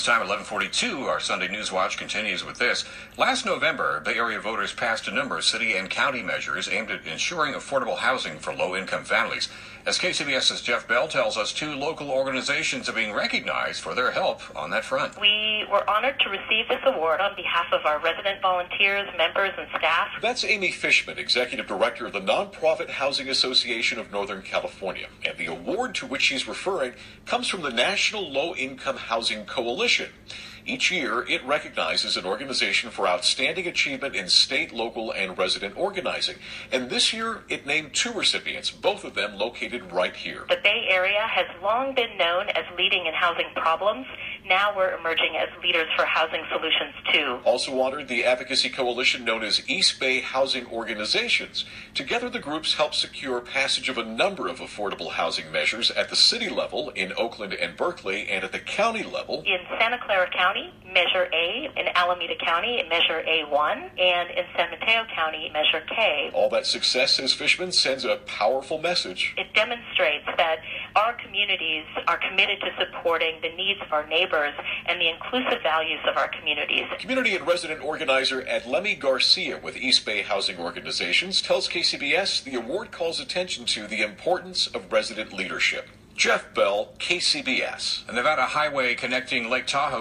Time 11:42, our Sunday News Watch continues with this. Last November, Bay Area voters passed a number of city and county measures aimed at ensuring affordable housing for low-income families. As KCBS's Jeff Bell tells us, two local organizations are being recognized for their help on that front. We were honored to receive this award on behalf of our resident volunteers, members, and staff. That's Amy Fishman, Executive Director of the Nonprofit Housing Association of Northern California. And the award to which she's referring comes from the National Low Income Housing Coalition. Each year, it recognizes an organization for outstanding achievement in state, local, and resident organizing. And this year, it named two recipients, both of them located right here. The Bay Area has long been known as leading in housing problems. Now we're emerging as leaders for housing solutions, too. Also honored, the advocacy coalition known as East Bay Housing Organizations. Together, the groups help secure passage of a number of affordable housing measures at the city level in Oakland and Berkeley, and at the county level. In Santa Clara County, Measure A; in Alameda County, Measure A1; and in San Mateo County, Measure K. All that success, says Fishman, sends a powerful message. It demonstrates that our communities are committed to supporting the needs of our neighbors and the inclusive values of our communities. Community and resident organizer Adlemi Garcia with East Bay Housing Organizations tells KCBS the award calls attention to the importance of resident leadership. Jeff Bell, KCBS. The Nevada highway connecting Lake Tahoe